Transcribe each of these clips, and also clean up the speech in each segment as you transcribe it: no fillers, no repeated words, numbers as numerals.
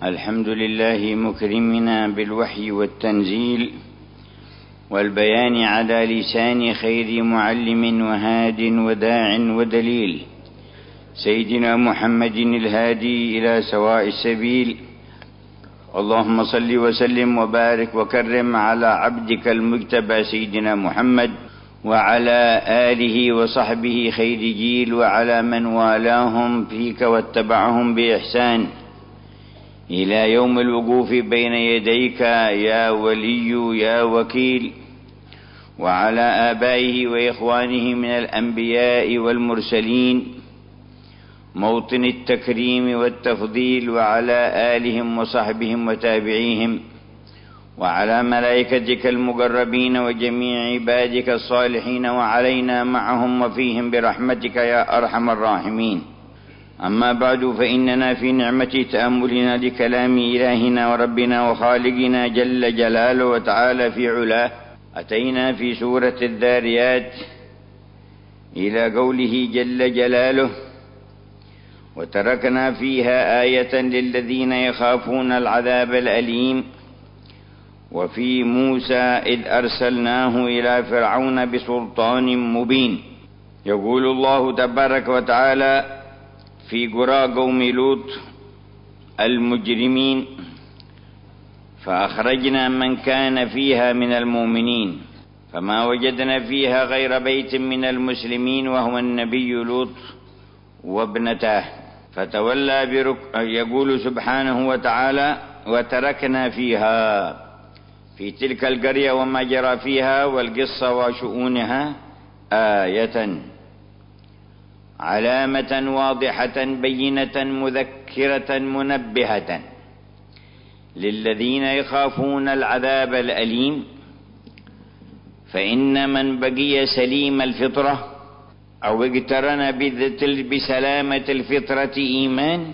الحمد لله مكرمنا بالوحي والتنزيل والبيان على لسان خير معلم وهاد وداع ودليل، سيدنا محمد الهادي إلى سواء السبيل. اللهم صل وسلم وبارك وكرم على عبدك المجتبى سيدنا محمد وعلى آله وصحبه خير جيل، وعلى من والاهم فيك واتبعهم بإحسان إلى يوم الوقوف بين يديك يا ولي يا وكيل، وعلى آبائه وإخوانه من الأنبياء والمرسلين موطن التكريم والتفضيل، وعلى آلهم وصحبهم وتابعيهم، وعلى ملائكتك المقربين وجميع عبادك الصالحين، وعلينا معهم وفيهم برحمتك يا أرحم الراحمين. أما بعد، فإننا في نعمة تأملنا لكلام إلهنا وربنا وخالقنا جل جلاله وتعالى في علاه، أتينا في سورة الذاريات إلى قوله جل جلاله: وتركنا فيها آية للذين يخافون العذاب الأليم، وفي موسى إذ أرسلناه إلى فرعون بسلطان مبين. يقول الله تبارك وتعالى في قرى قوم لوط المجرمين: فأخرجنا من كان فيها من المؤمنين فما وجدنا فيها غير بيت من المسلمين وهو النبي لوط وابنته فتولى يقول سبحانه وتعالى: وتركنا فيها، في تلك القرية وما جرى فيها والقصة وشؤونها، آية علامة واضحة بينة مذكرة منبهة للذين يخافون العذاب الأليم. فإن من بقي سليم الفطرة أو اقترن بسلامة الفطرة إيمان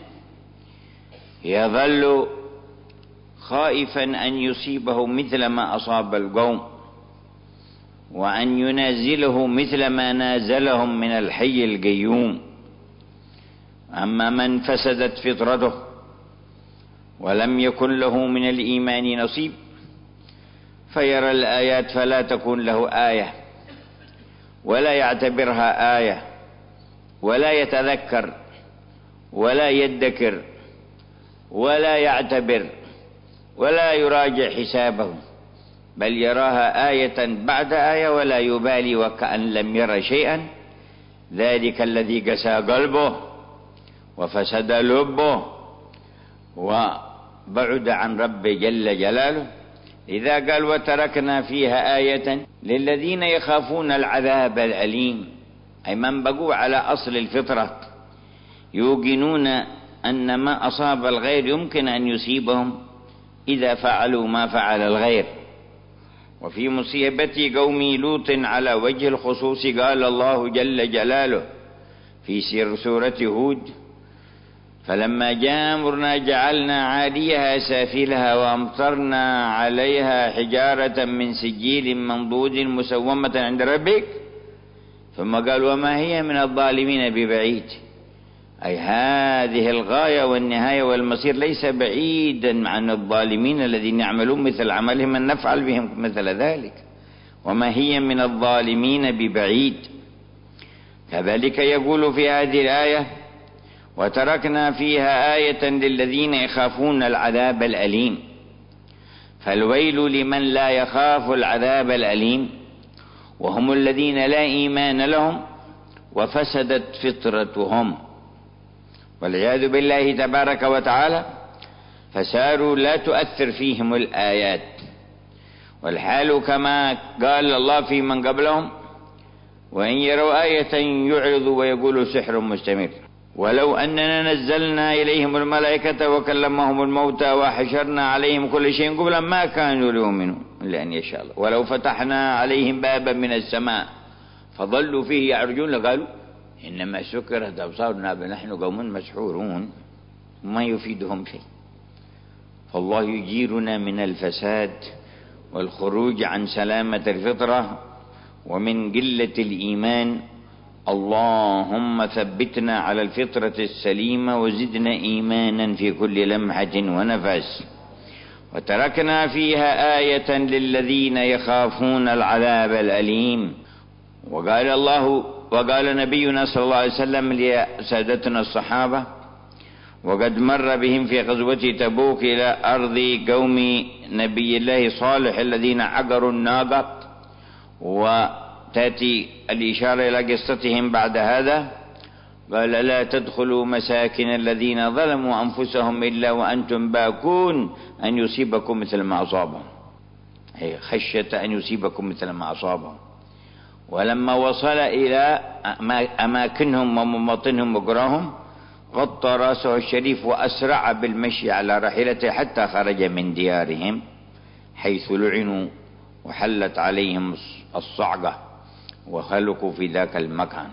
يظل خائفا أن يصيبه مثل ما أصاب القوم، وأن ينازله مثل ما نازلهم من الحي القيوم. أما من فسدت فطرته ولم يكن له من الإيمان نصيب فيرى الآيات فلا تكون له آية، ولا يعتبرها آية، ولا يتذكر ولا يدكر ولا يعتبر ولا يراجع حسابه، بل يراها آية بعد آية ولا يبالي وكأن لم ير شيئا. ذلك الذي قسى قلبه وفسد لبه وبعد عن رب جل جلاله. إذا قال: وتركنا فيها آية للذين يخافون العذاب الأليم، أي من بقوا على أصل الفطرة يوقنون أن ما أصاب الغير يمكن أن يصيبهم إذا فعلوا ما فعل الغير. وفي مصيبة قوم لوط على وجه الخصوص قال الله جل جلاله في سورة هود: فلما جاء أمرنا جعلنا عاليها سافلها وأمطرنا عليها حجارة من سجيل منضود مسومة عند ربك، ثم قال: وما هي من الظالمين ببعيد. أي هذه الغاية والنهاية والمصير ليس بعيدا عن الظالمين الذين يعملون مثل عملهم أن نفعل بهم مثل ذلك، وما هي من الظالمين ببعيد. كذلك يقول في هذه الآية: وتركنا فيها آية للذين يخافون العذاب الأليم. فالويل لمن لا يخاف العذاب الأليم، وهم الذين لا إيمان لهم وفسدت فطرتهم والعياذ بالله تبارك وتعالى، فساروا لا تؤثر فيهم الآيات. والحال كما قال الله في من قبلهم: وإن يروا آية يعرضوا ويقولوا سحر مستمر، ولو أننا نزلنا إليهم الملائكة وكلمهم الموتى وحشرنا عليهم كل شيء قبلا ما كانوا ليؤمنوا إلا أن يشاء الله، ولو فتحنا عليهم بابا من السماء فظلوا فيه يعرجون لقالوا إنما سكرت أبصارنا بل نحن قوم مسحورون، ما يفيدهم شيء. فالله يجيرنا من الفساد والخروج عن سلامة الفطرة ومن قلة الإيمان اللهم ثبتنا على الفطرة السليمة وزدنا إيمانا في كل لمحة ونفس. وتركنا فيها آية للذين يخافون العذاب الأليم. وقال نبينا صلى الله عليه وسلم لسادتنا الصحابة وقد مر بهم في غزوة تبوك إلى أرض قوم نبي الله صالح الذين عقروا الناقة، وتأتي الإشارة إلى قصتهم بعد هذا. قال لا تدخلوا مساكن الذين ظلموا أنفسهم إلا وأنتم باكون أن يصيبكم مثل ما أصابهم، أي خشية أن يصيبكم مثل ما أصابهم. ولما وصل إلى أماكنهم ومواطنهم وقراهم غطى رأسه الشريف وأسرع بالمشي على راحلته حتى خرج من ديارهم حيث لعنوا وحلت عليهم الصعقة وخلقوا في ذاك المكان.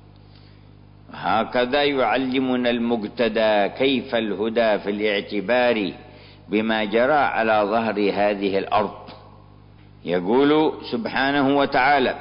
هكذا يعلمنا المقتدى كيف الهدى في الاعتبار بما جرى على ظهر هذه الأرض. يقول سبحانه وتعالى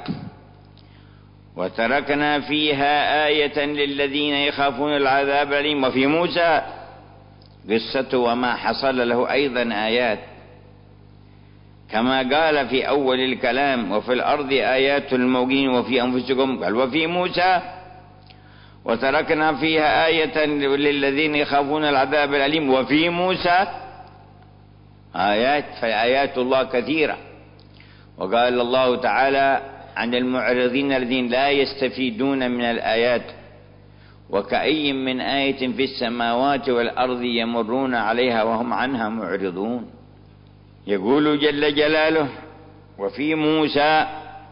وتركنا فيها آية للذين يخافون العذاب الأليم. وفي موسى قصته وما حصل له أيضا آيات، كما قال في أول الكلام وفي الأرض آيات للموقنين وفي أنفسكم. قال وفي موسى وتركنا فيها آية للذين يخافون العذاب الأليم. وفي موسى آيات، فآيات الله كثيرة. وقال الله تعالى عن المعرضين الذين لا يستفيدون من الآيات وكأي من آية في السماوات والأرض يمرون عليها وهم عنها معرضون. يقول جل جلاله وفي موسى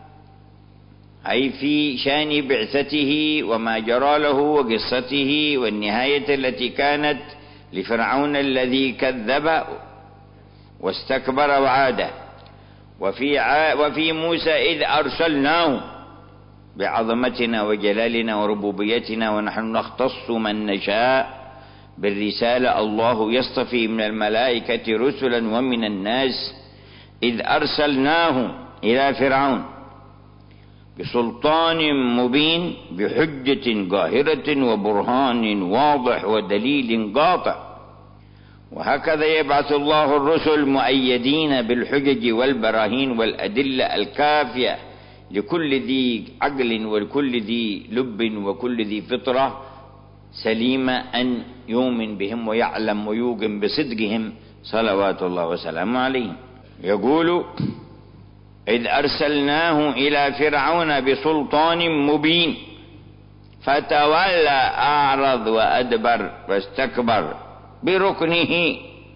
أي في شان بعثته وما جرى له وقصته والنهاية التي كانت لفرعون الذي كذب واستكبر وعاد. وفي موسى إذ أرسلناه بعظمتنا وجلالنا وربوبيتنا ونحن نختص من نشاء بالرسالة، الله يصطفي من الملائكة رسلا ومن الناس. إذ أرسلناه إلى فرعون بسلطان مبين بحجة قاهرة وبرهان واضح ودليل قاطع. وهكذا يبعث الله الرسل مؤيدين بالحجج والبراهين والأدلة الكافية لكل ذي عقل ولكل ذي لب وكل ذي فطرة سليمة أن يؤمن بهم ويعلم ويوقن بصدقهم صلوات الله وسلامه عليهم. يقول إذ أرسلناه إلى فرعون بسلطان مبين فتولى أعرض وأدبر واستكبر بركنه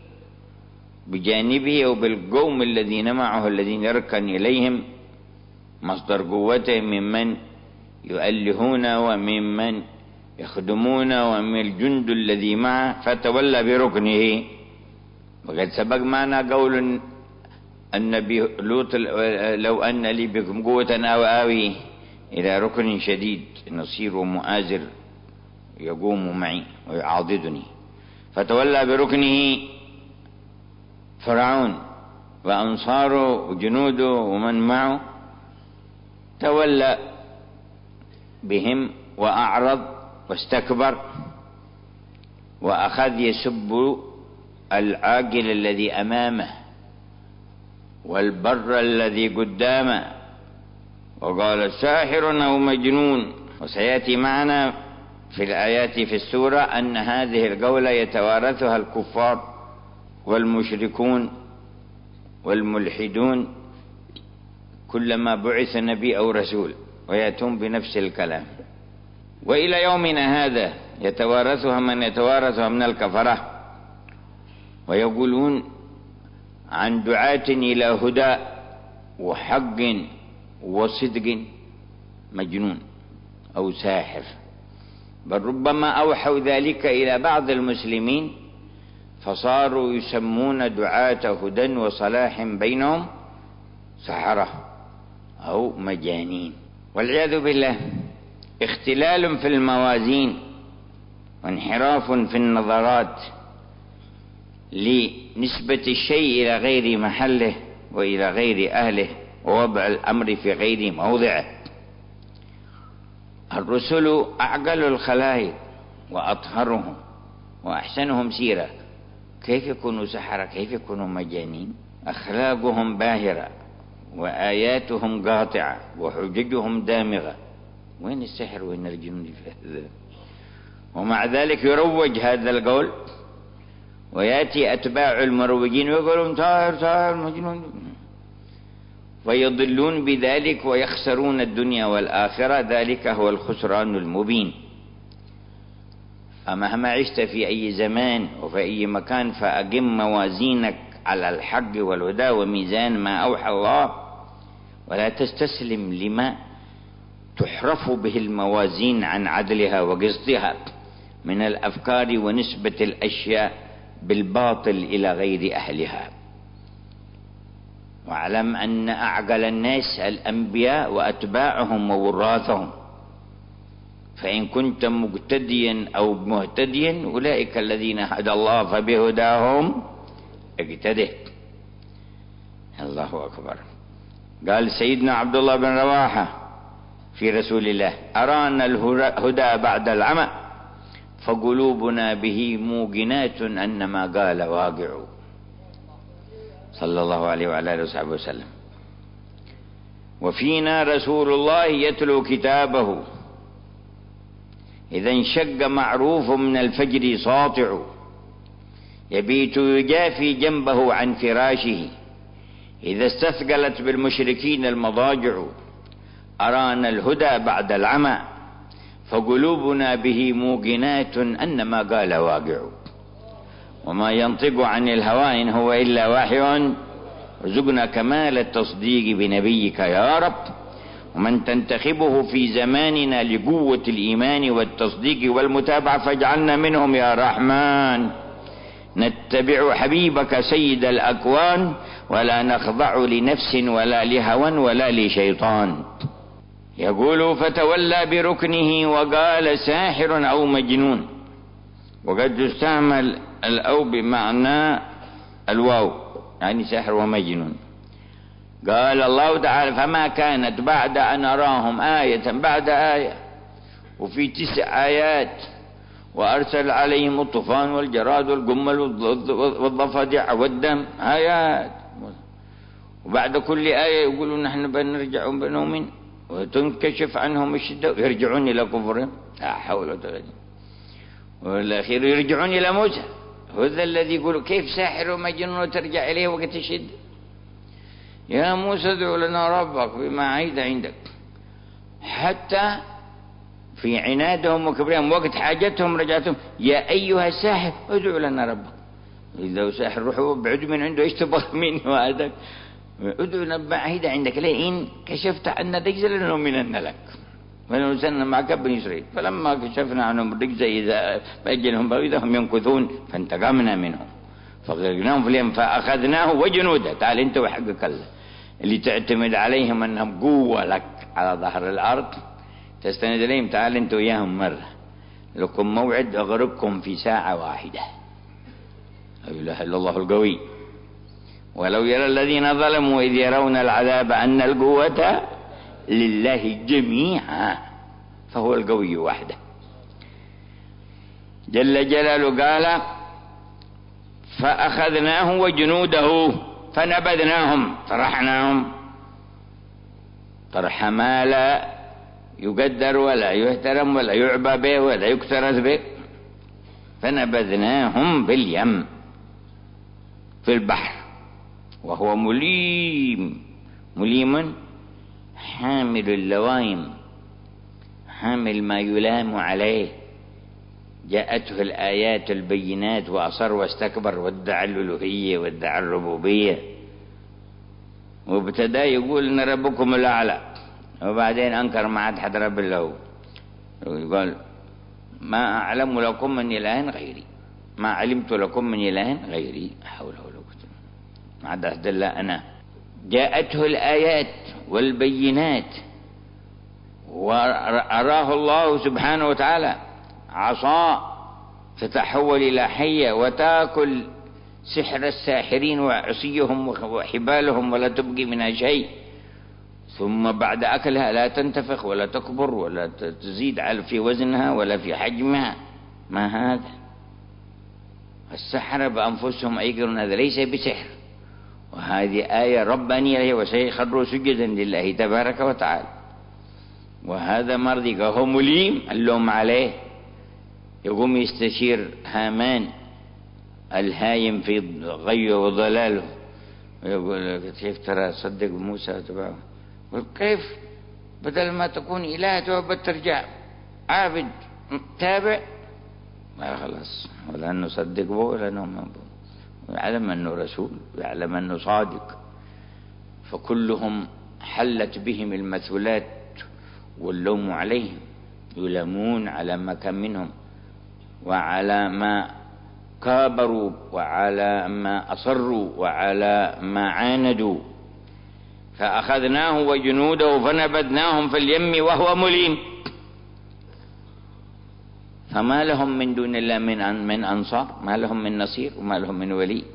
بجانبه وبالقوم الذين معه الذين يركن إليهم مصدر قوته ممن يؤلهون وممن يخدمون ومن الجند الذي معه فتولى بركنه. وقد سبق معنا قول النبي لوط لو أن لي بكم قوة أو آوي إلى ركن شديد نصير مؤازر يقوم معي ويعاضدني. فتولى بركنه فرعون وأنصاره وجنوده ومن معه، تولى بهم وأعرض واستكبر وأخذ يسب العاقل الذي أمامه والبر الذي قدامه وقال ساحر أو مجنون. وسيأتي معنا في الآيات في السورة أن هذه القولة يتوارثها الكفار والمشركون والملحدون كلما بعث نبي أو رسول ويأتون بنفس الكلام. وإلى يومنا هذا يتوارثها من يتوارثها من الكفرة ويقولون عن دعاة إلى هدى وحق وصدق مجنون أو ساحر، بل ربما أوحوا ذلك إلى بعض المسلمين فصاروا يسمون دعاة هدى وصلاح بينهم سحرة أو مجانين والعياذ بالله. اختلال في الموازين وانحراف في النظرات لنسبة الشيء إلى غير محله وإلى غير أهله ووضع الأمر في غير موضعه. الرسل أعقل الخلائق وأطهرهم وأحسنهم سيرة، كيف يكونوا سحرة؟ كيف يكونوا مجانين؟ أخلاقهم باهرة وآياتهم قاطعة وحججهم دامغة. وين السحر وين الجنون في هذا؟ ومع ذلك يروج هذا القول، ويأتي أتباع المروجين ويقولون طاهر مجنون، ويضلون بذلك ويخسرون الدنيا والآخرة. ذلك هو الخسران المبين. فمهما عشت في أي زمان وفي أي مكان فأقم موازينك على الحق والهدى وميزان ما أوحى الله، ولا تستسلم لما تحرف به الموازين عن عدلها وقسطها من الأفكار ونسبة الأشياء بالباطل إلى غير أهلها. واعلم أن أعقل الناس الأنبياء وأتباعهم ووراثهم، فإن كنت مقتديا أو مهتديا أولئك الذين هدى الله فبهداهم اقتده. الله أكبر. قال سيدنا عبد الله بن رواحة في رسول الله: أرانا الهدى بعد العمى فقلوبنا به موقنات أن ما قال واقع. صلى الله عليه وعلى آله وصحبه وسلم. وفينا رسول الله يتلو كتابه إذا انشق معروف من الفجر ساطع، يبيت يجافي جنبه عن فراشه إذا استثقلت بالمشركين المضاجع. أرانا الهدى بعد العمى فقلوبنا به موقنات أن ما قال واقع. وما ينطق عن الهوى إن هو إلا وحي، ارزقنا كمال التصديق بنبيك يا رب. ومن تنتخبه في زماننا لقوة الإيمان والتصديق والمتابعة فاجعلنا منهم يا رحمن. نتبع حبيبك سيد الأكوان ولا نخضع لنفس ولا لهوى ولا لشيطان. يقول: فتولى بركنه وقال ساحر أو مجنون. وقد تستعمل الأو بمعنى الواو، يعني ساحر ومجنون. قال الله تعالى: فما كانت بعد أن أراهم آية بعد آية، وفي 9 آيات. وأرسل عليهم الطوفان والجراد والقمل والضفادع والدم، آيات. وبعد كل آية يقولون نحن بنرجع بنؤمن، وتنكشف عنهم الشدة ويرجعون إلى كفرهم. لا حول ولا قوة. والأخير يرجعون إلى موسى، هذا الذي يقول كيف ساحر ومجنون وترجع إليه وقت الشدة. يا موسى ادعو لنا ربك بما عهد عندك. حتى في عنادهم وكبرهم وقت حاجتهم رجعتهم: يا أيها الساحر ادعو لنا ربك. إذا ساحر روحوا ابعد من عنده، ايش تبغى منه هذا؟ ادعو لنا بما عهد عندك لئن كشفت عنا الرجز لنؤمنن لك ولنرسلن معك بني إسرائيل. فلما كشفنا عنهم الرجز إذا فأجلهم إذا هم ينكثون فانتقمنا منهم فغرقناهم في اليم فأخذناه وجنوده. تعال أنت وحقك اللي تعتمد عليهم أنهم قوة لك على ظهر الأرض تستند إليهم، تعال أنت وياهم مرة، لكم موعد أغرقكم في ساعة واحدة. لا إله إلا الله القوي. ولو يرى الذين ظلموا إذ يرون العذاب أن القوة لله جميعا فهو القوي وحده جل جلاله. قال: فأخذناه وجنوده فنبذناهم، طرحناهم طرح ما لا يقدر ولا يحترم ولا يعبى به ولا يكترث به. فنبذناهم باليم في البحر وهو مليم حامل اللوائم، حامل ما يلام عليه. جاءته الآيات البينات وأصر واستكبر وادعى الألوهية وادعى الربوبية، وابتدى يقول إن ربكم الأعلى، وبعدين أنكر ما عاد حد رب له. يقول: ما أعلم لكم من إله غيري، ما علمت لكم من إله غيري، حول ولا قوة ما عاد أحد إلا أنا. جاءته الآيات والبينات، وأراه الله سبحانه وتعالى عصا تتحول إلى حية وتأكل سحر الساحرين وعصيهم وحبالهم ولا تبقي منها شيء. ثم بعد أكلها لا تنتفخ ولا تكبر ولا تزيد في وزنها ولا في حجمها. ما هذا؟ السحرة بأنفسهم أيقرون هذا ليس بسحر، وهذه آية ربانية وسيخروا سجدا لله تبارك وتعالى. وهذا مرضي هو مليم، اللوم عليه. يقوم يستشير هامان الهايم في غيه وضلاله، ويقول كيف ترى صدق موسى تبعه؟ يقول كيف بدل ما تكون إله تعبد ترجع عابد تابع؟ ما خلاص، ولا أنه صدق به ولا أنه ما به، يعلم أنه رسول ويعلم أنه صادق. فكلهم حلت بهم المثلات واللوم عليهم، يلامون على ما كان منهم وعلى ما كابروا وعلى ما أصروا وعلى ما عاندوا. فأخذناه وجنوده فنبذناهم في اليم وهو مليم. فما لهم من دون الله من أنصار، ما لهم من نصير وما لهم من ولي.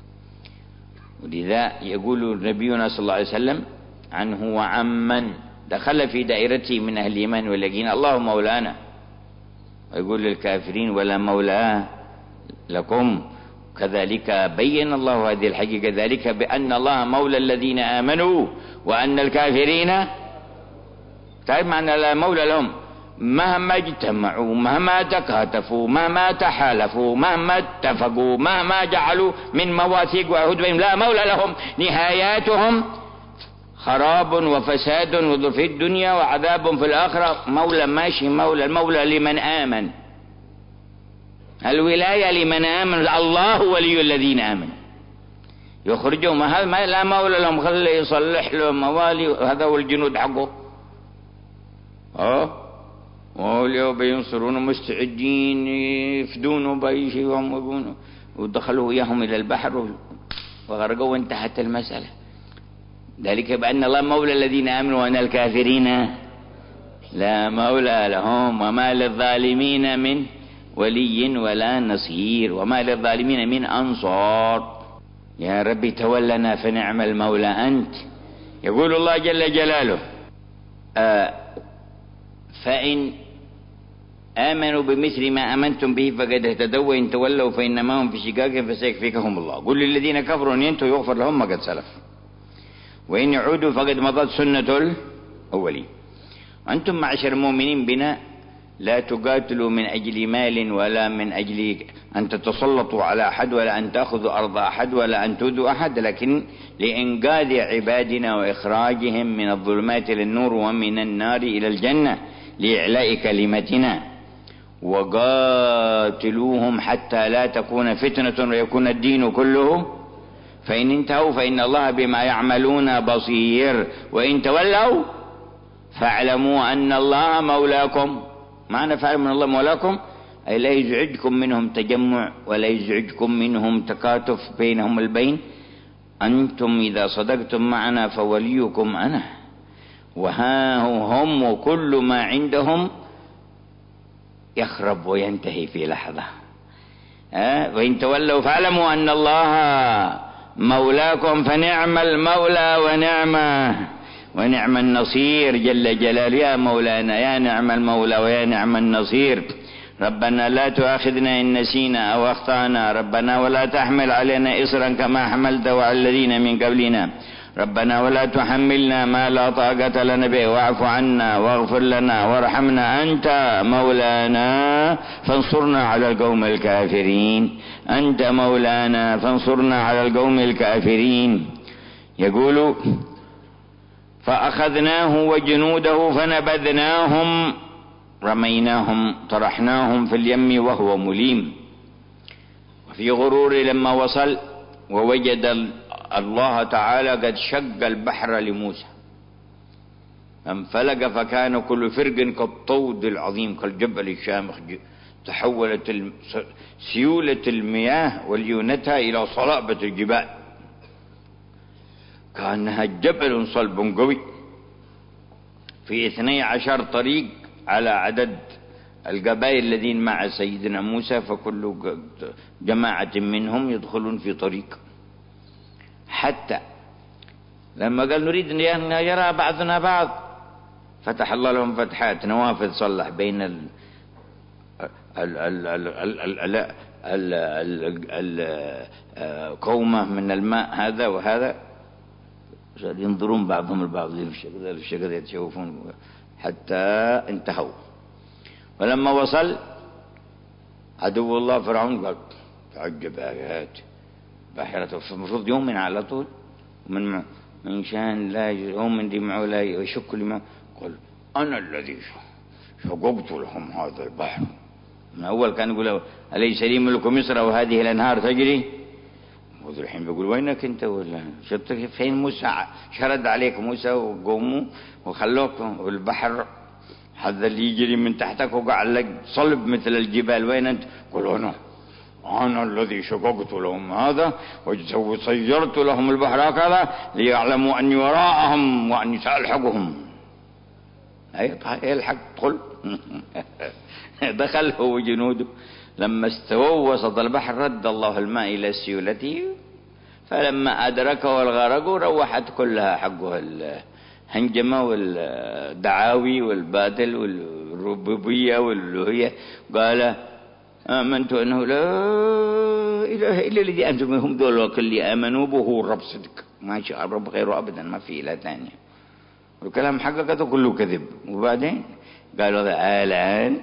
ولذا يقول نبينا صلى الله عليه وسلم عنه وعمن دخل في دائرته من أهل الإيمان واليقين الله مولانا، ويقول للكافرين ولا مولى لكم. كذلك بين الله هذه الحقيقة، ذلك بأن الله مولى الذين آمنوا وأن الكافرين، تعرف معنى لا مولى لهم، مهما اجتمعوا مهما تكاتفوا مهما تحالفوا مهما اتفقوا مهما جعلوا من مواثيق وعهود بهم لا مولى لهم، نهاياتهم خراب وفساد وضر في الدنيا وعذاب في الآخرة. مولى ماشي، المولى لمن آمن، الولاية لمن آمن، الله ولي الذين آمنوا يخرجهم. هذا ما لا مولى لهم، خليه يصلح لهم موالي، هذا هو الجنود حقه. واليوم بينصرون مستعدين يفدون بأي شيء، ودخلوا إياهم إلى البحر وغرقوا وانتهت المسألة. ذلك بأن الله مولى الذين آمنوا وأن الكافرين لا مولى لهم، وما للظالمين من ولي ولا نصير، وما للظالمين من أنصار. يا ربي تولنا فنعم المولى أنت. يقول الله جل جلاله فإن آمنوا بمثل ما آمنتم به فقد اهتدوا، وإن تولوا فإنما هم في شقاق فسيكفيكهم الله. قل للذين كفروا إن ينتهوا يغفر لهم ما قد سلف، وإن يعودوا فقد مضت سنة الأولين. أنتم معشر المؤمنين بنا لا تقاتلوا من أجل مال ولا من أجل أن تتسلطوا على أحد ولا أن تأخذوا أرض أحد ولا أن تؤذوا أحد، لكن لإنقاذ عبادنا وإخراجهم من الظلمات إلى النور ومن النار إلى الجنة لإعلاء كلمتنا. وقاتلوهم حتى لا تكون فتنة ويكون الدين كله، فإن انتهوا فإن الله بما يعملون بصير، وإن تولوا فاعلموا أن الله مولاكم. معنى فاعلموا أن الله مولاكم أي لا يزعجكم منهم تجمع ولا يزعجكم منهم تكاتف بينهم البين. أنتم إذا صدقتم معنا فوليكم أنا، وها هم وكل ما عندهم يخرب وينتهي في لحظة. وإن تولوا فاعلموا أن الله مولاكم فنعم المولى ونعم النصير جل جلاله. يا مولانا يا نعم المولى ويا نعم النصير. ربنا لا تؤاخذنا إن نسينا أو أخطأنا، ربنا ولا تحمل علينا إصرا كما حملته على الذين من قبلنا، ربنا ولا تحملنا ما لا طاقة لنا به، واعف عنا واغفر لنا وارحمنا أنت مولانا فانصرنا على القوم الكافرين، أنت مولانا فانصرنا على القوم الكافرين. يقول فأخذناه وجنوده فنبذناهم، رميناهم طرحناهم في اليم وهو مليم. وفي غرور لما وصل ووجد الله تعالى قد شق البحر لموسى فانفلق فكان كل فرق كالطود العظيم كالجبل الشامخ، تحولت سيولة المياه وليونتها إلى صلابة الجبال كأنها جبل صلب قوي. في 12 طريق على عدد القبائل الذين مع سيدنا موسى، فكل جماعة منهم يدخلون في طريق، حتى لما قال نريد أن يرى بعضنا بعض فتح الله لهم فتحات نوافذ صلح بين القومة من الماء هذا وهذا، ينظرون بعضهم البعض في الشجرة يتشوفون حتى انتهوا. ولما وصل عدو الله فرعون قال تعجب آيات باحرة، المفروض يؤمن على طول من شان لا يؤمن دي معه لا يشك لما قال أنا الذي شققت لهم هذا البحر. من أول كان يقول أليس لي ملك مصر وهذه الأنهار تجري، والحين بيقول وينك أنت ولا شفت فين موسى شرد عليك موسى وقوموا وخلوكم والبحر هذا اللي يجري من تحتك وقع لك صلب مثل الجبال، وين أنت؟ قل أنا الذي شققت لهم هذا وصيرت لهم البحر هكذا ليعلموا أني وراءهم وأني سألحقهم. يلحق دخل دخل هو وجنوده. لما استووا وسط البحر رد الله الماء إلى سيولته، فلما أدركه الغرق روحت كلها حقه الهنجمة والدعاوي والباطل والربوبية والألوهية. قال آمنت أنه لا إله إلا الذي أنتم هم دول وكل آمنوا به الرب صدق، ما شاء الرب غيره أبدا، ما في إله ثانية، والكلام حقيقته كله كذب. وبعدين قالوا الآن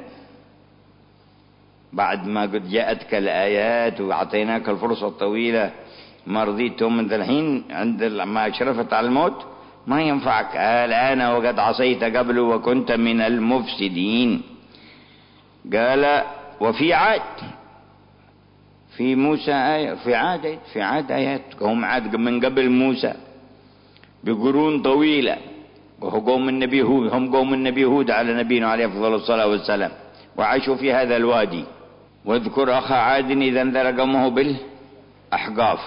بعد ما قد جاءتك الآيات وأعطيناك الفرصة الطويلة ما رضيتم من الحين عند ما أشرفت على الموت ما ينفعك الآن وقد عصيت قبل وكنت من المفسدين. قال وفي عاد في موسى آية، في عاد آيات، هم عاد من قبل موسى بقرون طويلة، وهو قوم النبي هود، هم قوم النبي هود على نبينا عليه أفضل الصلاة والسلام، وعاشوا في هذا الوادي. واذكر أخا عاد إذا انذر قومه بالأحقاف.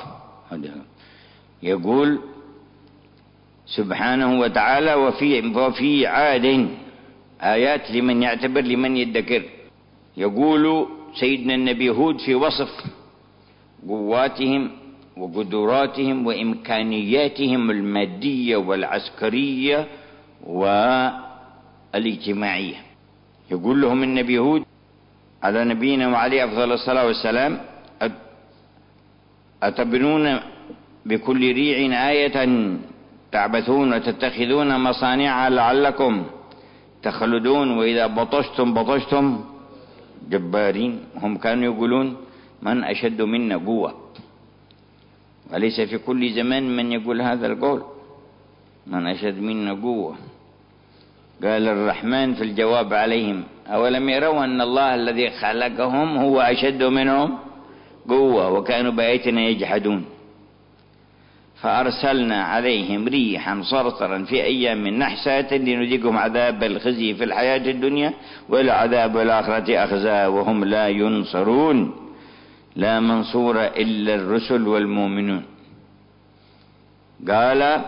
يقول سبحانه وتعالى وفي عاد آيات لمن يعتبر لمن يدكر. يقول سيدنا النبي هود في وصف قواتهم وقدراتهم وإمكانياتهم المادية والعسكرية والاجتماعية. يقول لهم النبي هود على نبينا وعليه أفضل الصلاة والسلام أتبنون بكل ريع آية تعبثون وتتخذون مصانع لعلكم تخلدون وإذا بطشتم جبارين. هم كانوا يقولون من أشد منا قوة، وليس في كل زمان من يقول هذا القول من أشد منا قوة. قال الرحمن في الجواب عليهم أولم يروا أن الله الذي خلقهم هو أشد منهم قوة وكانوا بآياتنا يجحدون. فأرسلنا عليهم ريحا صرصرا في أيام نحسات لنذيقهم عذاب الخزي في الحياة الدنيا والعذاب الآخرة أخزى وهم لا ينصرون لا منصور إلا الرسل والمؤمنون. قال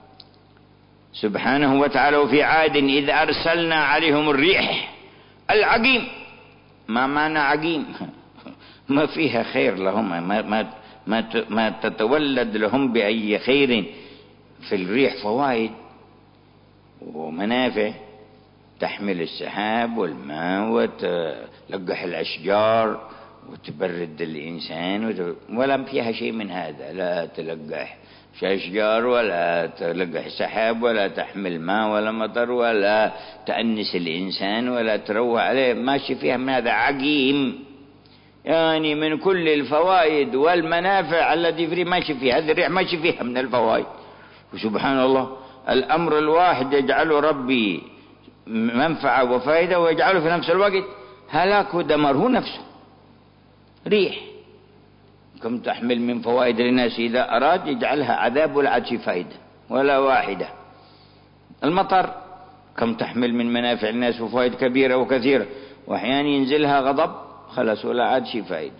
سبحانه وتعالى وفي عاد إذ أرسلنا عليهم الريح العقيم. ما معنى عقيم؟ ما فيها خير لهم، ما تتولد لهم بأي خير. في الريح فوائد ومنافع، تحمل السحاب والماء وتلقح الأشجار وتبرد الإنسان، ولا فيها شيء من هذا، لا تلقح أشجار ولا تلقح سحاب ولا تحمل ماء ولا مطر ولا تأنس الإنسان ولا تروح عليه، ماشي فيها من هذا. عقيم يعني من كل الفوائد والمنافع التي في ماشي فيها، هذه الريح ماشي فيها من الفوائد. وسبحان الله الأمر الواحد يجعله ربي منفعة وفائدة ويجعله في نفس الوقت هلاك ودمر هو نفسه. ريح كم تحمل من فوائد للناس، إذا أراد يجعلها عذاب ولا عاد فائدة ولا واحدة. المطر كم تحمل من منافع الناس وفوائد كبيرة وكثيرة، وأحيانا ينزلها غضب خلاص ولا عاد شي فائدة.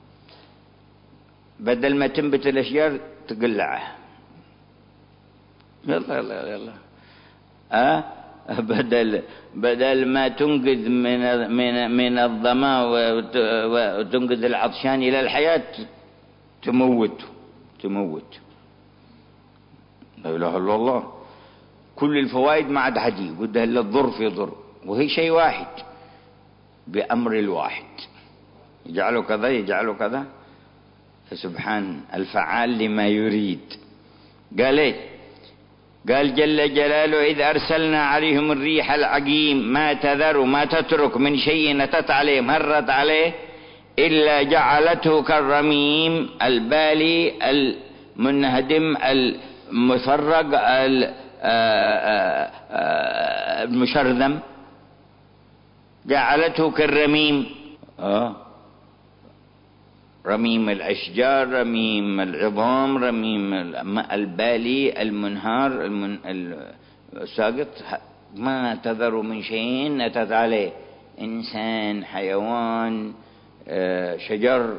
بدل ما تنبت الأشجار تقلعها، يلا يلا يلا بدل ما تنقذ من الظما وتنقذ العطشان إلى الحياة تموت. لا إله إلا الله. كل الفوائد ما عاد حدي بدها إلا الضر في ضر، وهي شيء واحد بأمر الواحد، يجعله كذا يجعله كذا، فسبحان الفعال لما يريد. قال ايه؟ قال جل جلاله: إذ أرسلنا عليهم الريح العقيم ما تذر ما تترك من شيء أتت عليه مرت عليه إلا جعلته كالرميم البالي المنهدم المفرق المشرذم، جعلته كالرميم. رميم الأشجار، رميم العظام، رميم البالي المنهار الساقط، ما تذر من شيء أتت عليه، إنسان، حيوان، شجر،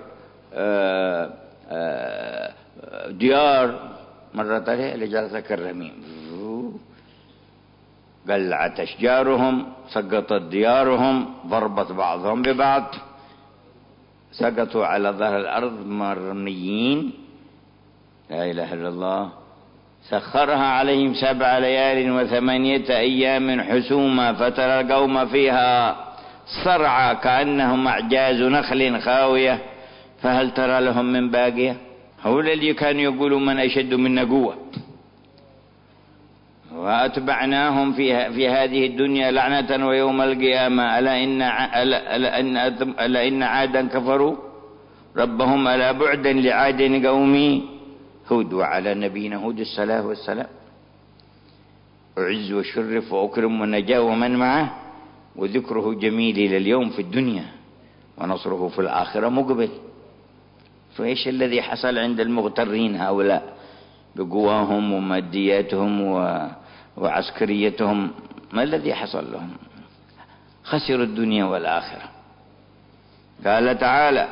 ديار، مرت عليه لجعلتها كالرميم. قلعت أشجارهم، سقطت ديارهم، ضربت بعضهم ببعض، سقطوا على ظهر الأرض مرميين. لا إله إلا الله. سخرها عليهم 7 ليال و8 أيام حسوما فترى القوم فيها صرعى كأنهم أعجاز نخل خاوية فهل ترى لهم من باقية. هؤلاء اللي كانوا يقولوا من أشد منا قوة. وأتبعناهم في هذه الدنيا لعنة ويوم القيامة ألا إن عادا كفروا ربهم ألا بعدا لعاد قوم هود. وعلى نبينا هود الصلاة والسلام أعز وشرف وأكرم ونجاه ومن معه، وذكره جميل إلى اليوم في الدنيا ونصره في الآخرة مقبل. فإيش الذي حصل عند المغترين هؤلاء بقواهم ومادياتهم وعسكريتهم؟ ما الذي حصل لهم؟ خسروا الدنيا والآخرة. قال تعالى: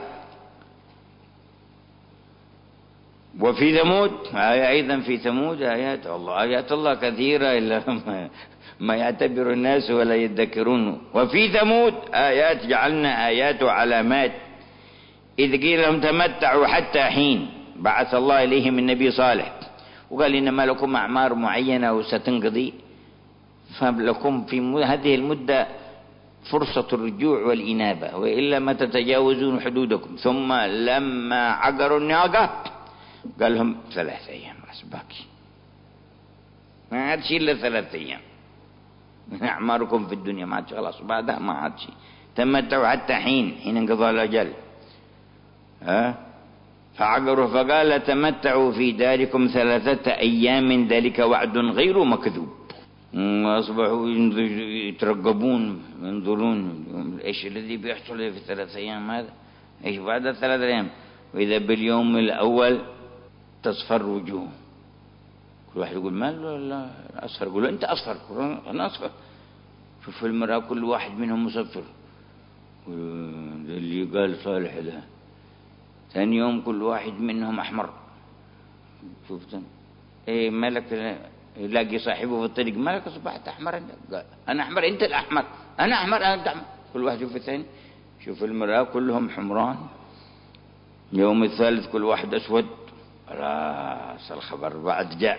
وفي ثمود، أيضا في ثمود آيات الله، آيات الله كثيرة إلا ما يعتبر الناس ولا يذكرون. وفي ثمود آيات جعلنا آيات وعلامات إذ قيل لهم تمتعوا حتى حين بعث الله إليهم النبي صالح وقال إنما لكم أعمار معينة وستنقضي، فلكم في هذه المدة فرصة الرجوع والإنابة، وإلا ما تتجاوزون حدودكم. ثم لما عقروا الناقة قال لهم 3 أيام بس باقي، ما عاد شيء إلا 3 أيام أعماركم في الدنيا ما عاد خلاص، بعدها ما عاد شيء. تمتعوا حتى حين انقضى الأجل. فعقروا فقال تمتعوا في داركم 3 أيام ذلك وعد غير مكذوب. أصبحوا يترقبون ينظرون إيش الذي بيحصل في 3 أيام هذا، إيش بعد 3 أيام. وإذا باليوم الأول تصفر وجوه، كل واحد يقول ما لا أصفر، يقول أنت أصفر، أنا أصفر. شوف المرأة كل واحد منهم مصفر، اللي قال صالح ده. ثاني يوم كل واحد منهم أحمر. شفت إيه ملك يلاقي صاحبه في الطريق، مالك أصبحت أحمر؟ أنا أحمر أنت الأحمر، أنا أحمر أنت أحمر. كل واحد يشوف الثاني، شوف المرأة كلهم حمران. يوم الثالث كل واحد أسود. راس الخبر بعد جاء.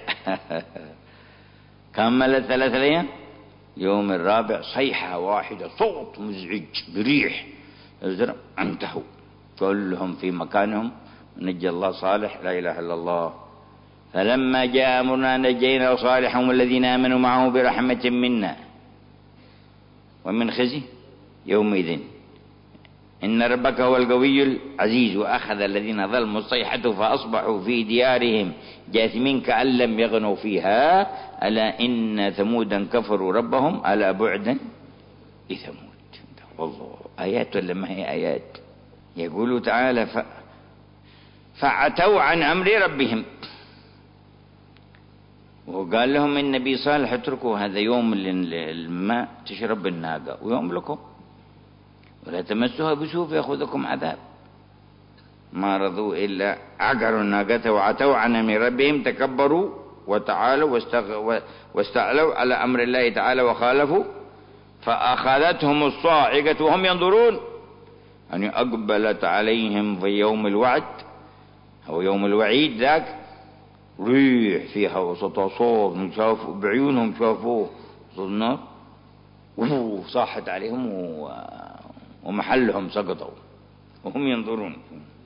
كمل 3 أيام. يوم الرابع صيحة واحدة، صوت مزعج بريح، انتهوا كلهم في مكانهم. نجى الله صالح، لا إله إلا الله. فلما جاء أمرنا نجينا صالحا والذين آمنوا معه برحمة منا ومن خزي يومئذ إن ربك هو القوي العزيز. وأخذ الذين ظلموا الصيحة فأصبحوا في ديارهم جاثمين كأن لم يغنوا فيها ألا إن ثمودا كفروا ربهم ألا بعدا لثمود. والله آيات ولا ما هي آيات؟ يقول تعالى فعتوا عن أمر ربهم، وقال لهم النبي صالح اتركوا هذا يوم الماء تشرب الناقة ويوم لكم ولا تمسوها بسوء فيأخذكم عذاب. ما رضوا إلا عقروا الناقة وعتوا عن أمر ربهم، تكبروا وتعالوا واستعلوا على أمر الله تعالى وخالفوا فأخذتهم الصاعقة وهم ينظرون. يعني أقبلت عليهم في يوم الوعد أو يوم الوعيد ذاك ريح فيها وسط صوت، شافوا بعيونهم، شافوه وسط النار، صاحت عليهم ومحلهم سقطوا وهم ينظرون.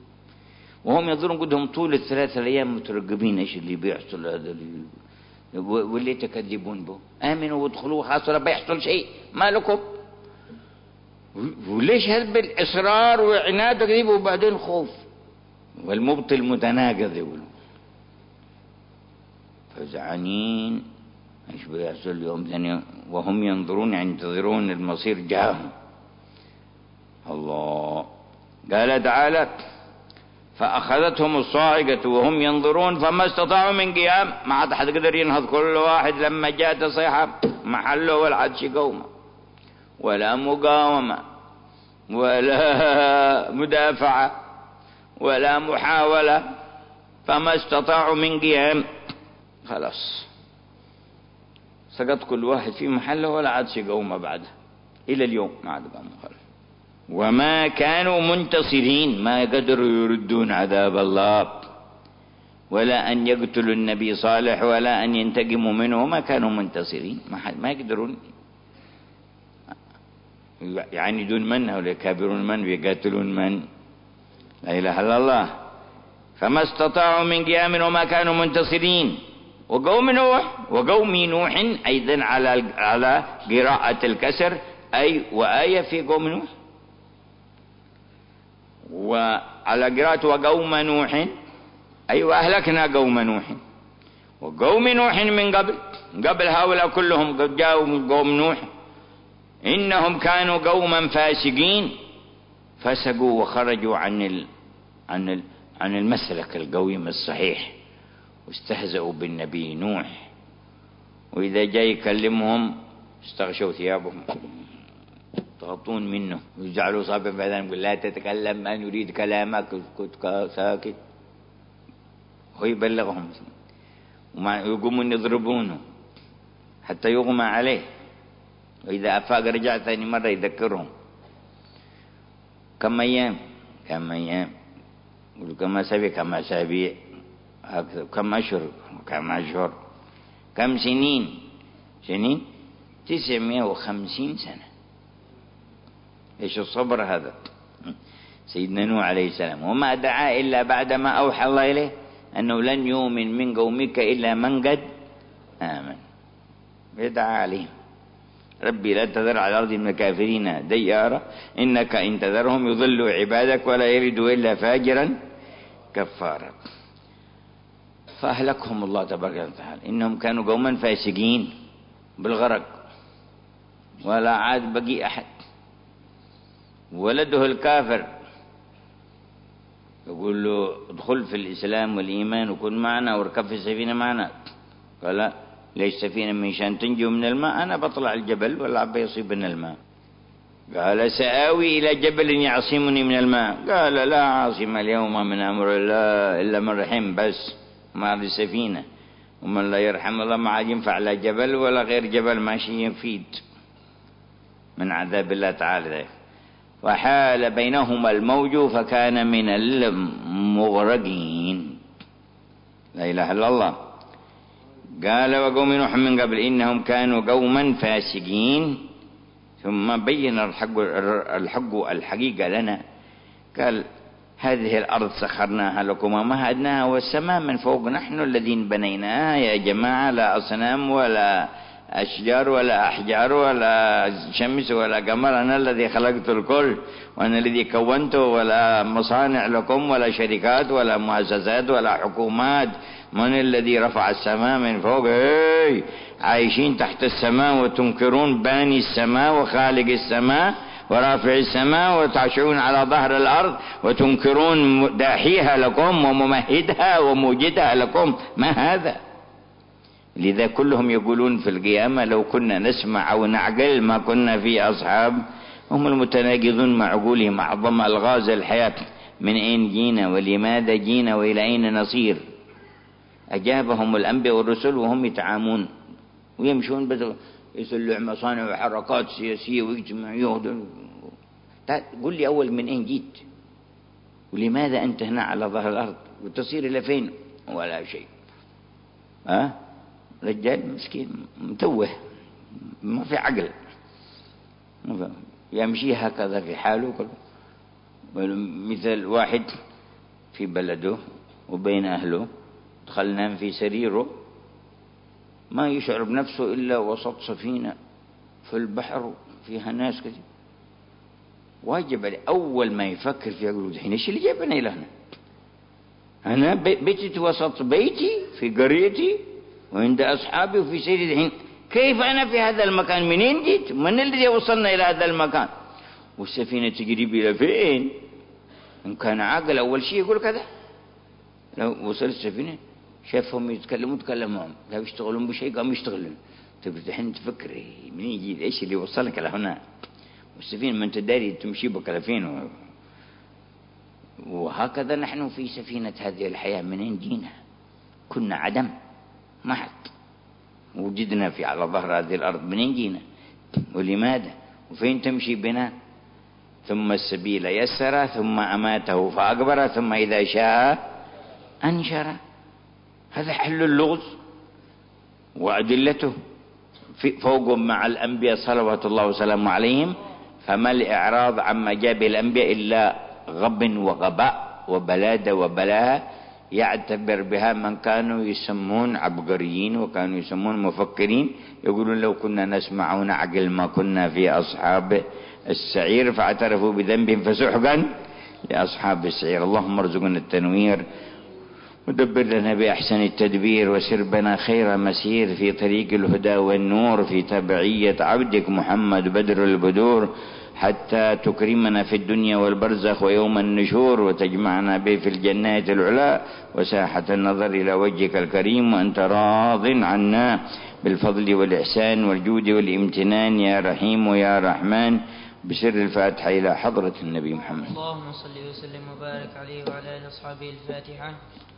قدهم طول الثلاثة أيام مترقبين إيش اللي بيحصل، هذا واللي تكذبون به. آمنوا وادخلوا خاصة بيحصل شيء، ما لكم وليش هذا بالإصرار وعناد وكذب وبعدين خوف؟ والمبطل متناقض يقولوا. فزعانين ايش بيحصل اليوم ثاني وهم ينظرون، ينتظرون المصير جاهم. الله قال تعالى: فأخذتهم الصاعقة وهم ينظرون فما استطاعوا من قيام. ما عاد حد قدر ينهض، كل واحد لما جاءت صيحة محله ولا عاد شي قومه ولا مقاومة ولا مدافعة ولا محاولة، فما استطاعوا من قيام. خلاص سقط كل واحد في محله ولا عاد شي قومه بعده، إلى اليوم ما عاد قاموا. وما كانوا منتصرين، ما قدروا يردون عذاب الله ولا أن يقتلوا النبي صالح ولا أن ينتقموا منه. ما كانوا منتصرين، ما يقدرون يعاندون من، ولا يكابرون من ويقاتلون من. لا إله إلا الله. فما استطاعوا من قيام وما كانوا منتصرين. وقوم نوح أيضا على قراءة الكسر، أي وآية في قوم نوح، وعلى قراءة وقوم نوح أي وأهلكنا قوم نوح. وقوم نوح من قبل هؤلاء كلهم قد جاءوا من قوم نوح، إنهم كانوا قوما فاسقين، فسقوا وخرجوا عن المسلك القويم الصحيح، واستهزأوا بالنبي نوح، وإذا جاء يكلمهم استغشوا ثيابهم يضغطون منه ويجعلوا صابع بعدين يقول: لا تتكلم، ما نريد كلامك، كنت ساكت. هو يبلغهم ويقومون يضربونه حتى يغمى عليه، وإذا أفاق رجع ثاني مرة يذكرهم. كم أيام كم أسابيع، كم أشهر، كم سنين 950 سنة. ايش الصبر هذا؟ سيدنا نوح عليه السلام. وما دعا إلا بعدما أوحى الله إليه أنه لن يؤمن من قومك إلا من قد آمن. يدعى عليهم: ربي لا تذر على الأرض من الكافرين ديارا إنك إن تذرهم يضلوا عبادك ولا يلدوا إلا فاجرا كفارا. فأهلكهم الله تبارك وتعالى، إنهم كانوا قوما فاسقين بالغرق، ولا عاد بقي أحد. ولده الكافر يقول له: ادخل في الإسلام والإيمان وكن معنا واركب في السفينة معنا. قال: ليش سفينة من شان تنجو من الماء؟ أنا بطلع الجبل ولا بيصيبنا الماء. قال: سآوي إلى جبل يعصمني من الماء. قال: لا عاصم اليوم من أمر الله إلا من رحم. بس ما هذه سفينة، ومن لا يرحم الله ما عاد ينفع لا جبل ولا غير جبل ماشي يفيد من عذاب الله تعالى. وحال بينهما الموج فكان من المغرقين. لا إله إلا الله. قال: وقوم نوح من قبل إنهم كانوا قوما فاسقين. ثم بين الحقيقة لنا. قال: هذه الأرض سخرناها لكم ومهدناها، والسماء من فوق نحن الذين بنيناها. يا جماعة لا أصنام ولا أشجار ولا أحجار ولا شمس ولا قمر، أنا الذي خلقت الكل وأنا الذي كونته، ولا مصانع لكم ولا شركات ولا مؤسسات ولا حكومات. من الذي رفع السماء من فوق؟ عايشين تحت السماء وتنكرون باني السماء وخالق السماء ورافع السماء، وتعشون على ظهر الأرض وتنكرون داحيها لكم وممهدها وموجدها لكم. ما هذا؟ لذا كلهم يقولون في القيامة: لو كنا نسمع أو نعقل ما كنا في أصحاب. هم المتناقضون مع عقولهم أعظم ألغاز الحياة. من أين جينا ولماذا جينا وإلى أين نصير؟ أجابهم الأنبياء والرسل وهم يتعامون ويمشون يسلع مصانع وحركات سياسية واجتماعية. قل لي أول من أين جيت؟ ولماذا أنت هنا على ظهر الأرض؟ وتصير إلى فين؟ ولا شيء. رجال مسكين متوه ما في عقل، يمشي هكذا في حاله مثل واحد في بلده وبين أهله دخل نام في سريره ما يشعر بنفسه إلا وسط سفينة في البحر فيها ناس كثير. واجب عليه أول ما يفكر في يقول الحين إيش اللي جابني إلى هنا؟ أنا بيتي وسط بيتي في قريتي وعند أصحابي وفي سيري الحين كيف أنا في هذا المكان؟ منين جيت؟ من الذي وصلنا إلى هذا المكان؟ والسفينة تقريب إلى فين؟ إن كان عاقل أول شيء يقول كذا. لو وصل السفينة شافهم يتكلموا تكلمهم، لا يشتغلون بشيء قاموا يشتغلون. تقول الحين تفكر منين جيت؟ إيش اللي وصلك إلى هنا؟ والسفينة ما أنت داري تمشي بك لفين. وهكذا نحن في سفينة هذه الحياة. منين جينا؟ كنا عدم محض وجدنا في على ظهر هذه الأرض. منين جينا ولماذا وفين تمشي بنا؟ ثم السبيل يسر ثم أماته فأقبر ثم إذا شاء أنشر. هذا حل اللغز وأدلته فوقهم مع الأنبياء صلوات الله وسلامه عليهم. فما الإعراض عما جاء به الأنبياء إلا غب وغباء وبلادة وبلاء يعتبر بها من كانوا يسمون عبقريين وكانوا يسمون مفكرين، يقولون لو كنا نسمع ونعقل ما كنا في أصحاب السعير، فاعترفوا بذنبهم فسحقا لأصحاب السعير. اللهم ارزقنا التنوير ودبر لنا بأحسن التدبير، وسر بنا خير مسير في طريق الهدى والنور في تبعية عبدك محمد بدر البدور، حتى تكرمنا في الدنيا والبرزخ ويوم النشور، وتجمعنا به في الجنات العلا وساحة النظر إلى وجهك الكريم، وأنت راض عنا بالفضل والإحسان والجود والامتنان يا رحيم ويا رحمن. بسر الفاتحة إلى حضرة النبي محمد. اللهم صل وسلم وبارك عليه وعلى آله وأصحابه. الفاتحة.